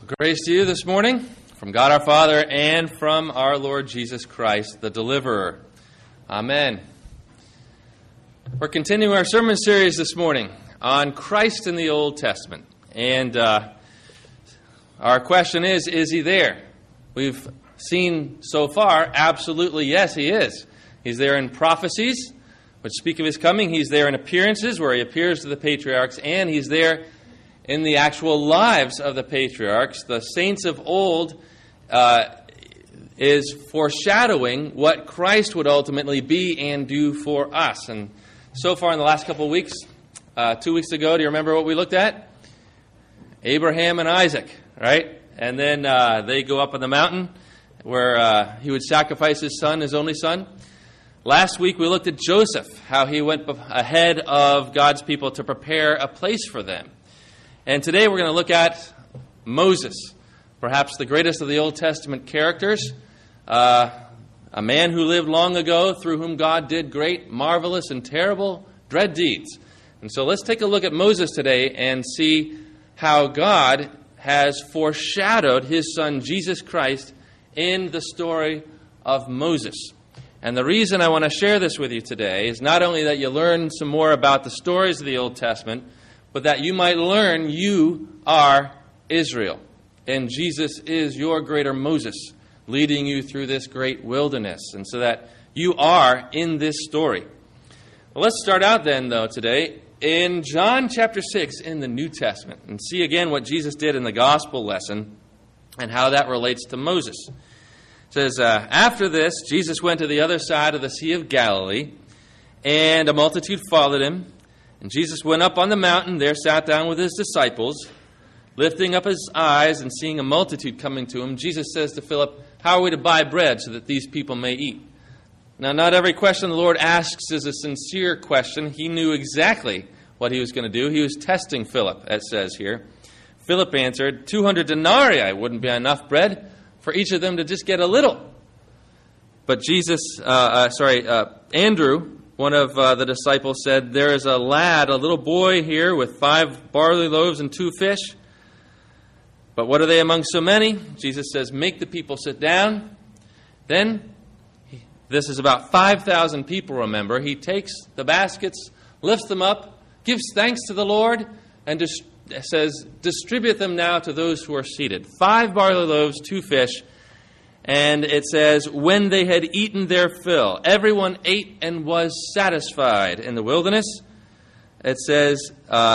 Grace to you this morning from God our Father and from our Lord Jesus Christ, the Deliverer. Amen. We're continuing our sermon series this morning on Christ in the Old Testament. And our question is he there? We've seen so far, absolutely yes, he is. He's there in prophecies, which speak of his coming. He's there in appearances, where he appears to the patriarchs, and he's there in the actual lives of the patriarchs. The saints of old is foreshadowing what Christ would ultimately be and do for us. And so far in the last couple of weeks, 2 weeks ago, do you remember what we looked at? Abraham and Isaac, right? And then they go up on the mountain where he would sacrifice his son, his only son. Last week we looked at Joseph, how he went ahead of God's people to prepare a place for them. And today we're going to look at Moses, perhaps the greatest of the Old Testament characters, a man who lived long ago, through whom God did great, marvelous, and terrible, dread deeds. And so let's take a look at Moses today and see how God has foreshadowed his son Jesus Christ in the story of Moses. And the reason I want to share this with you today is not only that you learn some more about the stories of the Old Testament, but that you might learn you are Israel. And Jesus is your greater Moses, leading you through this great wilderness. And so that you are in this story. Well, let's start out then, though, today in John chapter 6 in the New Testament. And see again what Jesus did in the gospel lesson and how that relates to Moses. It says, after this, Jesus went to the other side of the Sea of Galilee, and a multitude followed him. And Jesus went up on the mountain, there sat down with his disciples. Lifting up his eyes and seeing a multitude coming to him, Jesus says to Philip, how are we to buy bread so that these people may eat? Now, not every question the Lord asks is a sincere question. He knew exactly what he was going to do. He was testing Philip, it says here. Philip answered, 200 denarii wouldn't be enough bread for each of them to just get a little. But Andrew, one of the disciples, said, there is a little boy here with 5 barley loaves and 2 fish. But what are they among so many? Jesus says, make the people sit down. Then, this is about 5,000 people, remember. He takes the baskets, lifts them up, gives thanks to the Lord, and says, distribute them now to those who are seated. 5 barley loaves, 2 fish. And it says, when they had eaten their fill, everyone ate and was satisfied. In the wilderness, it says,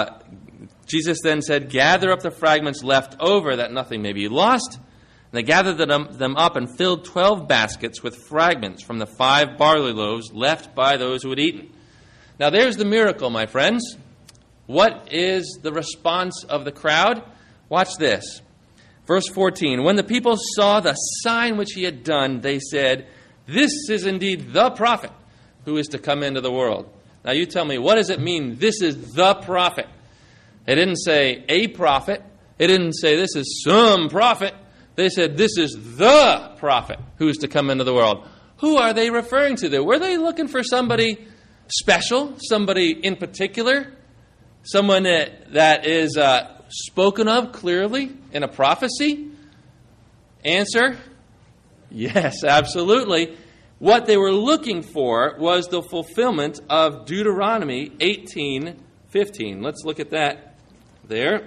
Jesus then said, gather up the fragments left over that nothing may be lost. And they gathered them up and filled 12 baskets with fragments from the 5 barley loaves left by those who had eaten. Now there's the miracle, my friends. What is the response of the crowd? Watch this. Verse 14, when the people saw the sign which he had done, they said, this is indeed the prophet who is to come into the world. Now you tell me, what does it mean, this is the prophet? They didn't say a prophet. They didn't say this is some prophet. They said this is the prophet who is to come into the world. Who are they referring to there? Were they looking for somebody special, somebody in particular, someone that is spoken of clearly in a prophecy? Answer, yes, absolutely. What they were looking for was the fulfillment of Deuteronomy 18:15. Let's look at that there.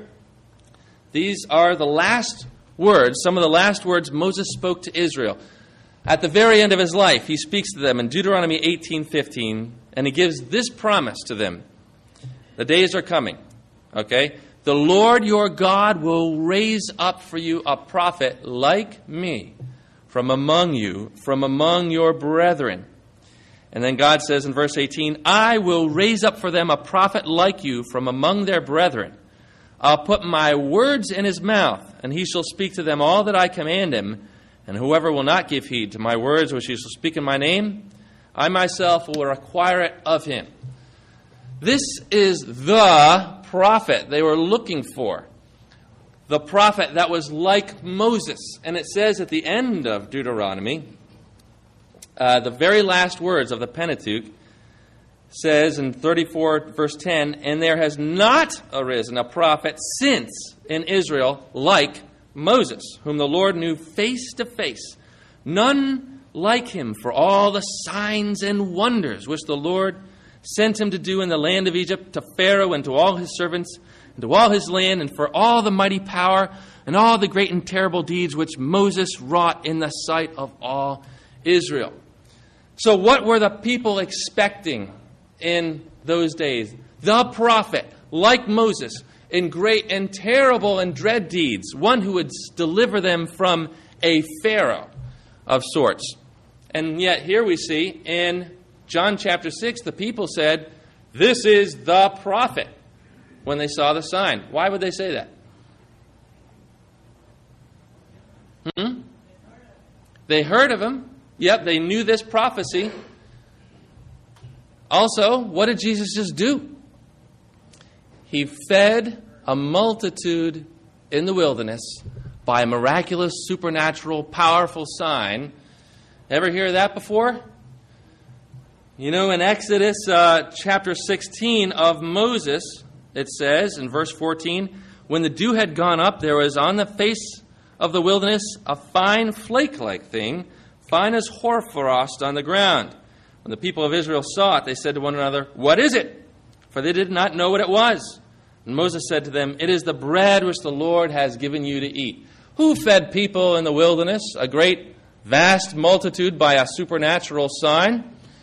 These are the last words, some of the last words Moses spoke to Israel. At the very end of his life, he speaks to them in Deuteronomy 18:15, and he gives this promise to them. The days are coming, okay? The Lord your God will raise up for you a prophet like me from among you, from among your brethren. And then God says in verse 18, I will raise up for them a prophet like you from among their brethren. I'll put my words in his mouth, and he shall speak to them all that I command him. And whoever will not give heed to my words which he shall speak in my name, I myself will require it of him. This is the prophet they were looking for. The prophet that was like Moses. And it says at the end of Deuteronomy, the very last words of the Pentateuch, says in 34 verse 10, and there has not arisen a prophet since in Israel like Moses, whom the Lord knew face to face. None like him for all the signs and wonders which the Lord sent him to do in the land of Egypt, to Pharaoh and to all his servants, and to all his land, and for all the mighty power and all the great and terrible deeds which Moses wrought in the sight of all Israel. So what were the people expecting in those days? The prophet, like Moses, in great and terrible and dread deeds, one who would deliver them from a Pharaoh of sorts. And yet here we see in John chapter 6, the people said, "This is the prophet," when they saw the sign. Why would they say that? They heard of him. Yep, they knew this prophecy. Also, what did Jesus just do? He fed a multitude in the wilderness by a miraculous, supernatural, powerful sign. Ever hear that before? You know, in Exodus chapter 16 of Moses, it says in verse 14, "When the dew had gone up, there was on the face of the wilderness a fine flake-like thing, fine as hoarfrost on the ground. When the people of Israel saw it, they said to one another, 'What is it?' For they did not know what it was. And Moses said to them, 'It is the bread which the Lord has given you to eat.'" Who fed people in the wilderness, a great, vast multitude, by a supernatural sign?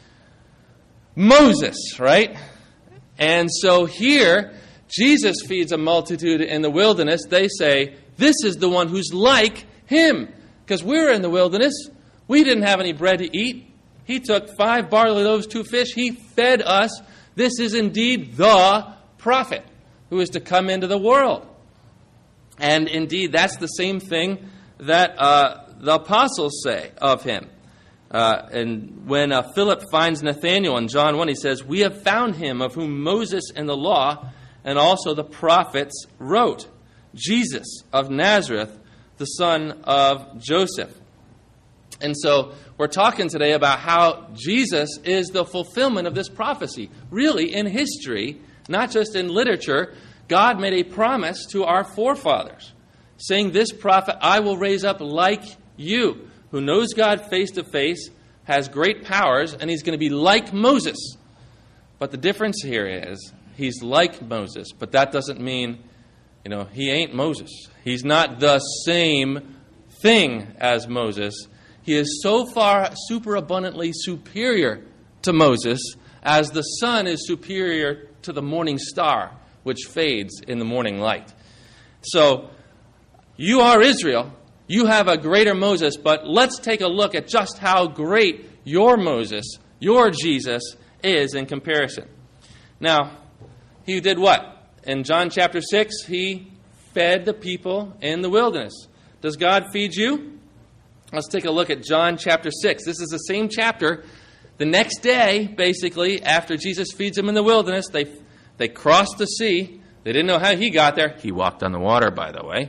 Moses, right? And so here, Jesus feeds a multitude in the wilderness. They say, "This is the one who's like him." Because we're in the wilderness. We didn't have any bread to eat. He took 5 barley loaves, 2 fish. He fed us. This is indeed the prophet who is to come into the world. And indeed, that's the same thing that the apostles say of him. And when Philip finds Nathanael in John 1, he says, "We have found him of whom Moses and the law and also the prophets wrote, Jesus of Nazareth, the son of Joseph." And so we're talking today about how Jesus is the fulfillment of this prophecy. Really, in history, not just in literature, God made a promise to our forefathers, saying, "This prophet I will raise up like you, who knows God face to face, has great powers, and he's going to be like Moses." But the difference here is he's like Moses, but that doesn't mean, he ain't Moses. He's not the same thing as Moses. He is so far superabundantly superior to Moses as the sun is superior to the morning star, which fades in the morning light. So, you are Israel. You have a greater Moses, but let's take a look at just how great your Moses, your Jesus, is in comparison. Now, he did what? In John chapter 6, he fed the people in the wilderness. Does God feed you? Let's take a look at John chapter 6. This is the same chapter. The next day, basically, after Jesus feeds them in the wilderness, they crossed the sea. They didn't know how he got there. He walked on the water, by the way.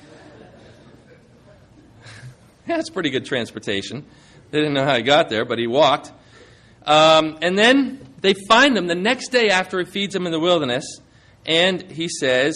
That's pretty good transportation. They didn't know how he got there, but he walked. And then they find him the next day after he feeds them in the wilderness, and he says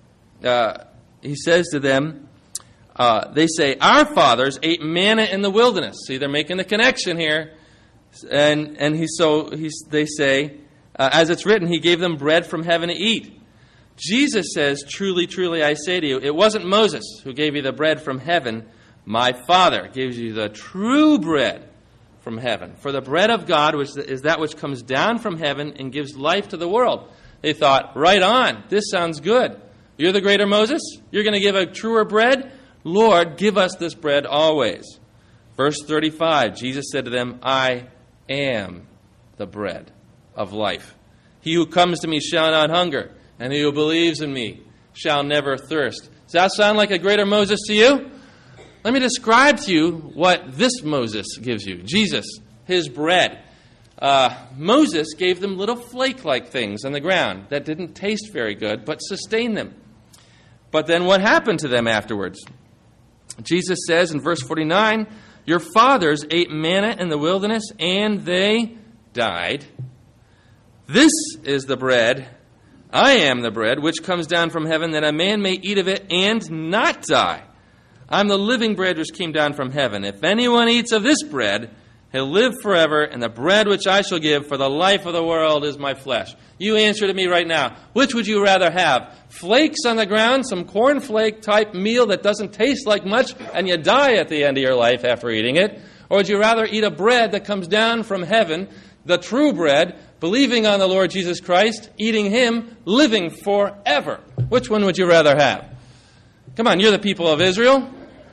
to them, they say, "Our fathers ate manna in the wilderness." See, they're making the connection here. And they say, as it's written, he gave them bread from heaven to eat. Jesus says, "Truly, truly, I say to you, it wasn't Moses who gave you the bread from heaven. My Father gives you the true bread from heaven. For the bread of God is that which comes down from heaven and gives life to the world." They thought, right on, this sounds good. You're the greater Moses? You're going to give a truer bread? Lord, give us this bread always. Verse 35, Jesus said to them, "I am the bread of life. He who comes to me shall not hunger, and he who believes in me shall never thirst." Does that sound like a greater Moses to you? Let me describe to you what this Moses gives you. Jesus, his bread. Moses gave them little flake-like things on the ground that didn't taste very good, but sustained them. But then what happened to them afterwards? Jesus says in verse 49, "Your fathers ate manna in the wilderness, and they died. This is the bread, I am the bread, which comes down from heaven, that a man may eat of it and not die. I'm the living bread which came down from heaven. If anyone eats of this bread, he'll live forever, and the bread which I shall give for the life of the world is my flesh. You answer to me right now. Which would you rather have? Flakes on the ground, some cornflake type meal that doesn't taste like much, and you die at the end of your life after eating it? Or would you rather eat a bread that comes down from heaven, the true bread, believing on the Lord Jesus Christ, eating Him, living forever? Which one would you rather have? Come on, you're the people of Israel.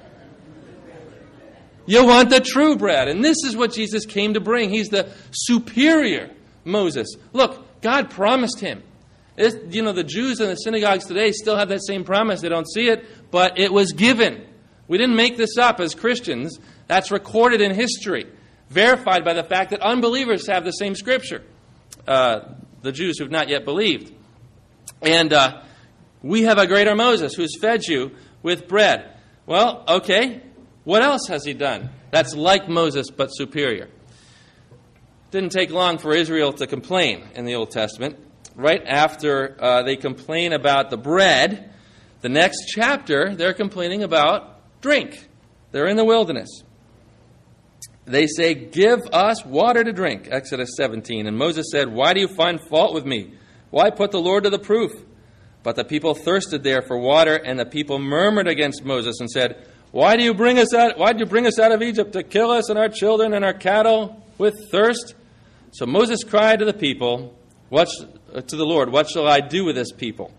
You want the true bread. And this is what Jesus came to bring. He's the superior Moses. Look, God promised him. The Jews in the synagogues today still have that same promise. They don't see it, but it was given. We didn't make this up as Christians. That's recorded in history, verified by the fact that unbelievers have the same scripture, the Jews who have not yet believed. And we have a greater Moses who's fed you with bread. Well, okay. What else has he done that's like Moses but superior? Didn't take long for Israel to complain in the Old Testament. Right after they complain about the bread, the next chapter they're complaining about drink. They're in the wilderness. They say, "Give us water to drink," Exodus 17. And Moses said, "Why do you find fault with me? Why put the Lord to the proof?" But the people thirsted there for water, and the people murmured against Moses and said, Why did you bring us out of Egypt to kill us and our children and our cattle with thirst? So Moses cried to the people, to the Lord, "What shall I do with this people?"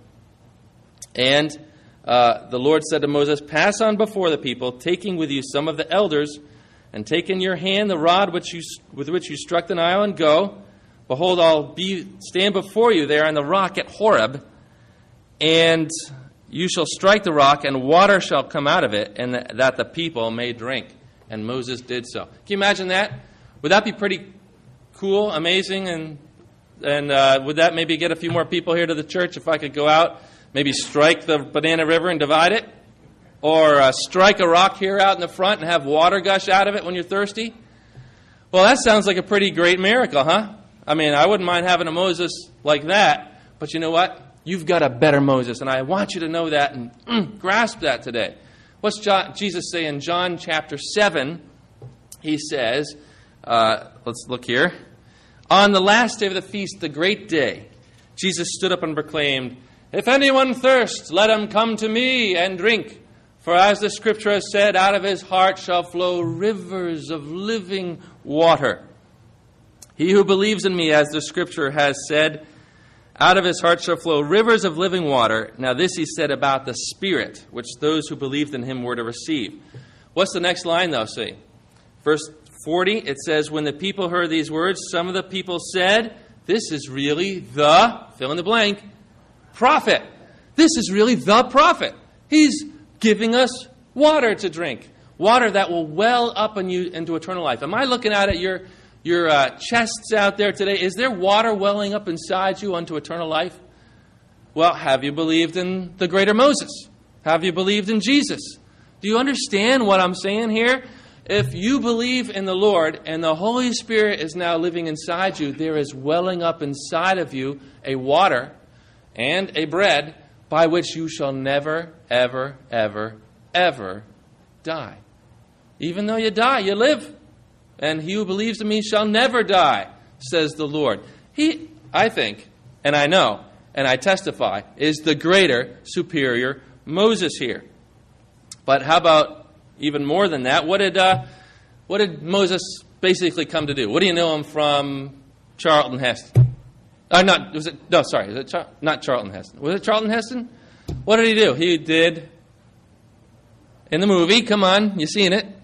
And the Lord said to Moses, "Pass on before the people, taking with you some of the elders, and take in your hand the rod with which you struck the Nile, and go. Behold, I'll stand before you there on the rock at Horeb, and you shall strike the rock, and water shall come out of it, and that the people may drink." And Moses did so. Can you imagine that? Would that be pretty cool, amazing, and would that maybe get a few more people here to the church if I could go out, maybe strike the Banana River and divide it? Or strike a rock here out in the front and have water gush out of it when you're thirsty? Well, that sounds like a pretty great miracle, huh? I mean, I wouldn't mind having a Moses like that, but you know what? You've got a better Moses, and I want you to know that and grasp that today. What's Jesus say in John chapter 7? He says, let's look here. On the last day of the feast, the great day, Jesus stood up and proclaimed, "If anyone thirsts, let him come to me and drink. For as the scripture has said, out of his heart shall flow rivers of living water. He who believes in me, as the scripture has said, out of his heart shall flow rivers of living water." Now this he said about the Spirit, which those who believed in him were to receive. What's the next line, though, see? Verse 40, it says, "When the people heard these words, some of the people said, 'This is really the,' fill in the blank, 'prophet.'" This is really the prophet. He's giving us water to drink. Water that will well up in you into eternal life. Am I looking out at your chests out there today? Is there water welling up inside you unto eternal life? Well, have you believed in the greater Moses? Have you believed in Jesus? Do you understand what I'm saying here? If you believe in the Lord and the Holy Spirit is now living inside you, there is welling up inside of you a water and a bread by which you shall never, ever, ever, ever die. Even though you die, you live. And he who believes in me shall never die, says the Lord. He, I think, and I know, and I testify, is the greater, superior Moses here. But how about even more than that? What did Moses basically come to do? What do you know him from Charlton Heston? Not Charlton Heston. Was it Charlton Heston? What did he do? He did, in the movie, come on, you've seen it,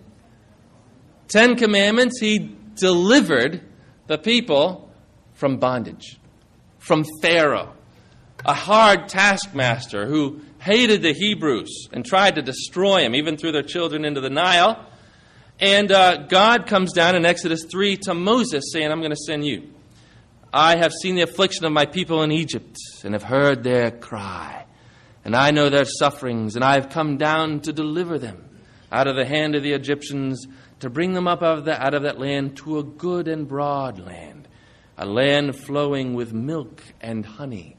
10 Commandments. He delivered the people from bondage, from Pharaoh, a hard taskmaster who hated the Hebrews and tried to destroy them, even threw their children into the Nile. And God comes down in Exodus 3 to Moses saying, "I'm going to send you. I have seen the affliction of my people in Egypt and have heard their cry. And I know their sufferings, and I have come down to deliver them out of the hand of the Egyptians, to bring them up out of that land to a good and broad land, a land flowing with milk and honey.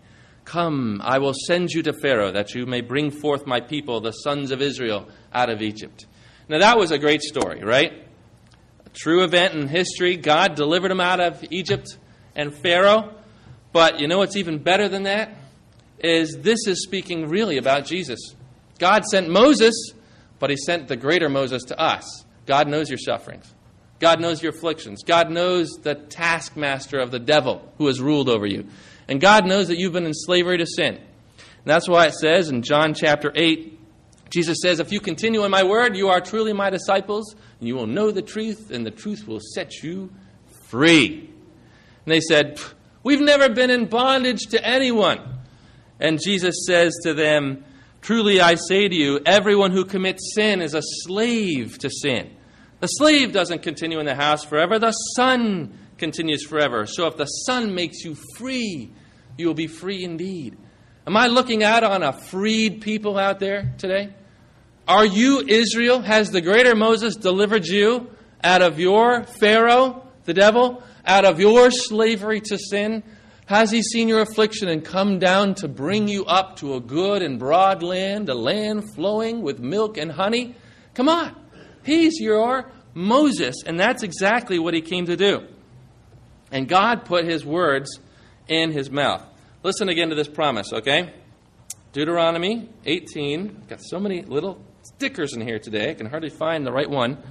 Come, I will send you to Pharaoh, that you may bring forth my people, the sons of Israel, out of Egypt. Now that was a great story, right? A true event in history. God delivered them out of Egypt and Pharaoh. But you know what's even better than that? This is speaking really about Jesus. God sent Moses, but he sent the greater Moses to us. God knows your sufferings. God knows your afflictions. God knows the taskmaster of the devil who has ruled over you. And God knows that you've been in slavery to sin. And that's why it says in John chapter 8, Jesus says, if you continue in my word, you are truly my disciples, and you will know the truth, and the truth will set you free. And they said, we've never been in bondage to anyone. And Jesus says to them, truly I say to you, everyone who commits sin is a slave to sin. The slave doesn't continue in the house forever. The Son continues forever. So if the Son makes you free, you will be free indeed. Am I looking out on a freed people out there today? Are you Israel? Has the greater Moses delivered you out of your Pharaoh, the devil, out of your slavery to sin? Has he seen your affliction and come down to bring you up to a good and broad land, a land flowing with milk and honey? Come on. He's your Moses, and that's exactly what he came to do. And God put his words in his mouth. Listen again to this promise, okay? Deuteronomy 18. Got so many little stickers in here today, I can hardly find the right one.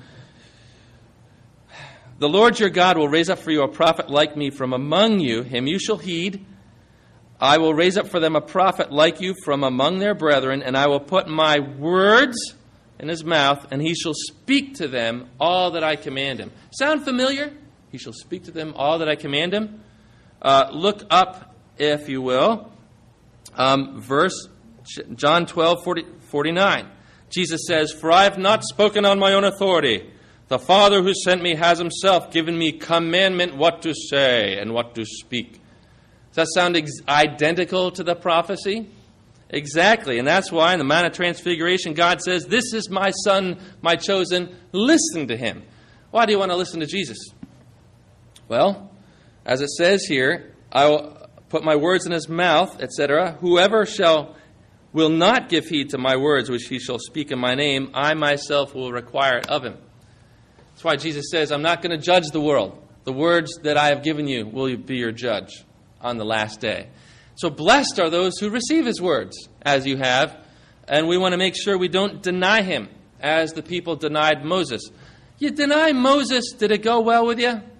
The Lord your God will raise up for you a prophet like me from among you. Him you shall heed. I will raise up for them a prophet like you from among their brethren, and I will put my words in his mouth, and he shall speak to them all that I command him. Sound familiar? He shall speak to them all that I command him. Look up, if you will, verse John 12:49. Jesus says, for I have not spoken on my own authority. The Father who sent me has himself given me commandment what to say and what to speak. Does that sound identical to the prophecy? Exactly. And that's why in the Mount of Transfiguration, God says, this is my Son, my chosen. Listen to him. Why do you want to listen to Jesus? Well, as it says here, I will put my words in his mouth, etc. Whoever will not give heed to my words, which he shall speak in my name, I myself will require it of him. That's why Jesus says, I'm not going to judge the world. The words that I have given you will be your judge on the last day. So blessed are those who receive his words, as you have, and we want to make sure we don't deny him, as the people denied Moses. You deny Moses, did it go well with you?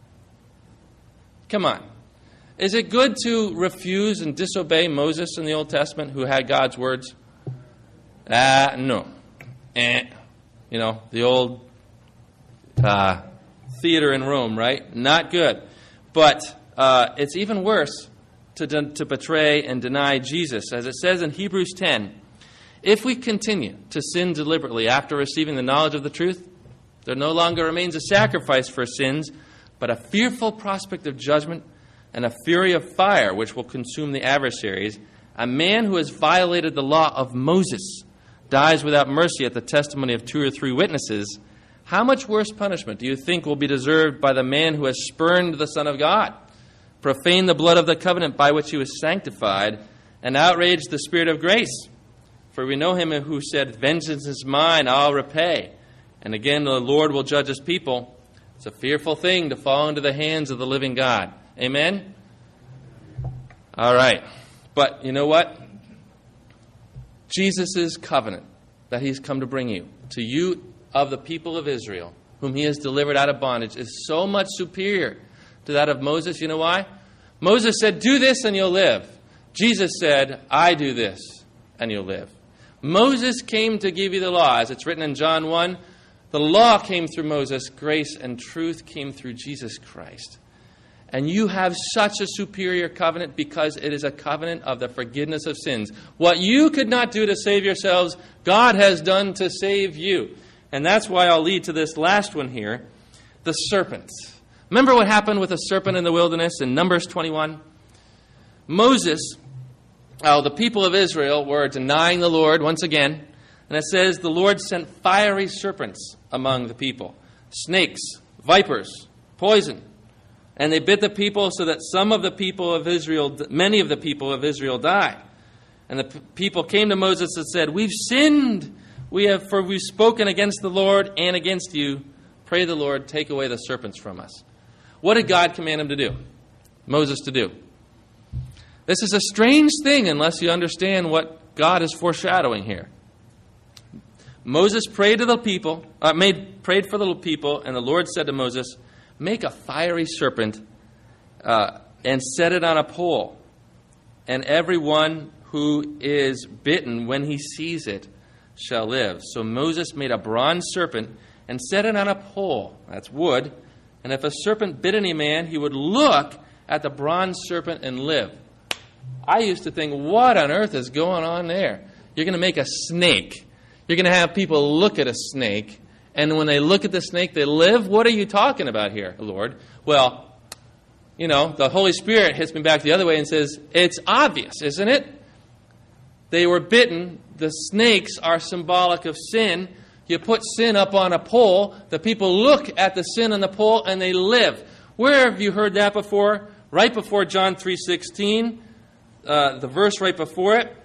Come on. Is it good to refuse and disobey Moses in the Old Testament, who had God's words? No. You know, the old theater in Rome, right? Not good. But it's even worse to betray and deny Jesus. As it says in Hebrews 10, if we continue to sin deliberately after receiving the knowledge of the truth, there no longer remains a sacrifice for sins, but a fearful prospect of judgment and a fury of fire which will consume the adversaries. A man who has violated the law of Moses dies without mercy at the testimony of 2 or 3 witnesses. How much worse punishment do you think will be deserved by the man who has spurned the Son of God, profaned the blood of the covenant by which he was sanctified, and outraged the Spirit of grace? For we know him who said, vengeance is mine, I'll repay. And again, the Lord will judge his people. It's a fearful thing to fall into the hands of the living God. Amen? All right. But you know what? Jesus' covenant that he's come to bring you, to you of the people of Israel, whom he has delivered out of bondage, is so much superior to that of Moses. You know why? Moses said, do this and you'll live. Jesus said, I do this and you'll live. Moses came to give you the law. As it's written in John 1, the law came through Moses, grace and truth came through Jesus Christ. And you have such a superior covenant because it is a covenant of the forgiveness of sins. What you could not do to save yourselves, God has done to save you. And that's why I'll lead to this last one here, the serpents. Remember what happened with the serpent in the wilderness in Numbers 21? The people of Israel were denying the Lord once again. And it says the Lord sent fiery serpents among the people. Snakes, vipers, poison. And they bit the people so that many of the people of Israel died. And the people came to Moses and said, "We've sinned. We've spoken against the Lord and against you. Pray the Lord, take away the serpents from us." What did God command him to do? Moses to do? This is a strange thing unless you understand what God is foreshadowing here. Moses prayed to the people, prayed for the people, and the Lord said to Moses, "Make a fiery serpent and set it on a pole, and everyone who is bitten when he sees it shall live." So Moses made a bronze serpent and set it on a pole, that's wood, and if a serpent bit any man, he would look at the bronze serpent and live. I used to think, what on earth is going on there? You're going to make a snake. You're going to have people look at a snake, and when they look at the snake, they live? What are you talking about here, Lord? Well, the Holy Spirit hits me back the other way and says, it's obvious, isn't it? They were bitten. The snakes are symbolic of sin. You put sin up on a pole. The people look at the sin on the pole and they live. Where have you heard that before? Right before John 3:16, the verse right before it,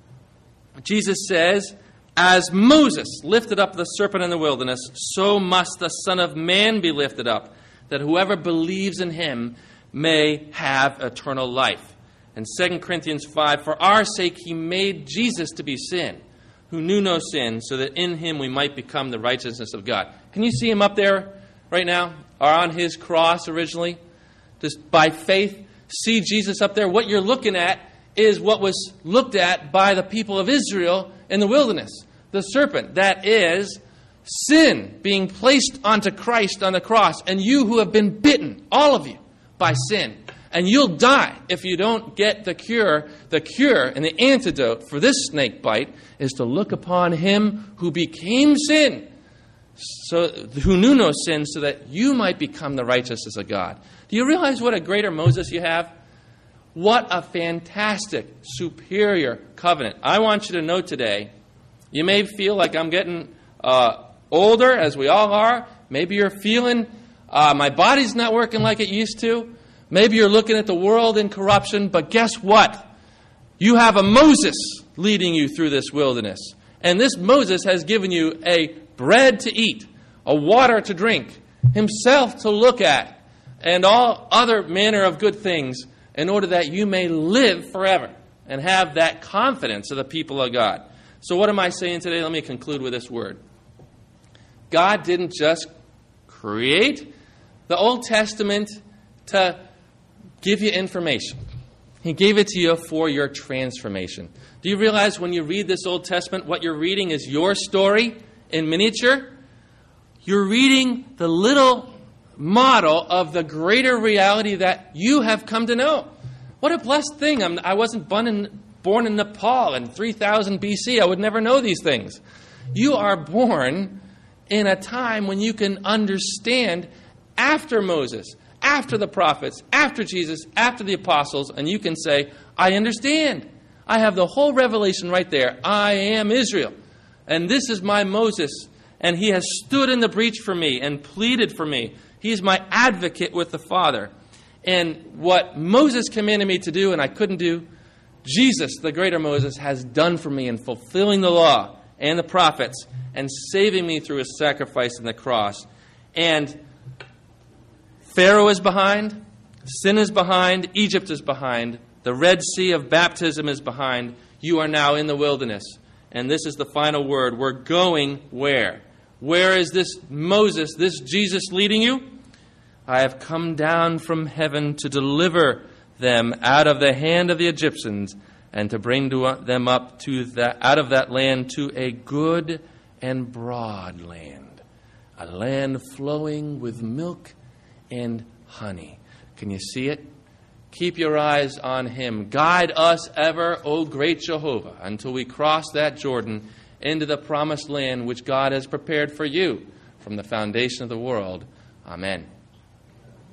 Jesus says, "As Moses lifted up the serpent in the wilderness, so must the Son of Man be lifted up, that whoever believes in him may have eternal life." And 2 Corinthians 5, "For our sake he made Jesus to be sin, who knew no sin, so that in him we might become the righteousness of God." Can you see him up there right now? Or on his cross originally? Just by faith, see Jesus up there. What you're looking at is what was looked at by the people of Israel in the wilderness. The serpent, that is sin being placed onto Christ on the cross. And you who have been bitten, all of you, by sin. And you'll die if you don't get the cure. The cure and the antidote for this snake bite is to look upon him who became sin, who knew no sin, so that you might become the righteousness of God. Do you realize what a greater Moses you have? What a fantastic, superior covenant. I want you to know today, you may feel like I'm getting older, as we all are. Maybe you're feeling my body's not working like it used to. Maybe you're looking at the world in corruption, but guess what? You have a Moses leading you through this wilderness. And this Moses has given you a bread to eat, a water to drink, himself to look at, and all other manner of good things, in order that you may live forever and have that confidence of the people of God. So what am I saying today? Let me conclude with this word. God didn't just create the Old Testament to give you information. He gave it to you for your transformation. Do you realize when you read this Old Testament, what you're reading is your story in miniature? You're reading the little model of the greater reality that you have come to know. What a blessed thing. I wasn't born in Nepal in 3000 BC. I would never know these things. You are born in a time when you can understand after Moses, after the prophets, after Jesus, after the apostles, and you can say, I understand. I have the whole revelation right there. I am Israel, and this is my Moses, and he has stood in the breach for me and pleaded for me. He's my advocate with the Father. And what Moses commanded me to do and I couldn't do, Jesus, the greater Moses, has done for me in fulfilling the law and the prophets and saving me through his sacrifice on the cross. And Pharaoh is behind, sin is behind, Egypt is behind, the Red Sea of baptism is behind. You are now in the wilderness. And this is the final word. We're going where? Where is this Moses, this Jesus leading you? I have come down from heaven to deliver them out of the hand of the Egyptians and to bring them up out of that land to a good and broad land, a land flowing with milk and honey. Can you see it? Keep your eyes on him. Guide us ever, O great Jehovah, until we cross that Jordan into the promised land which God has prepared for you from the foundation of the world. Amen.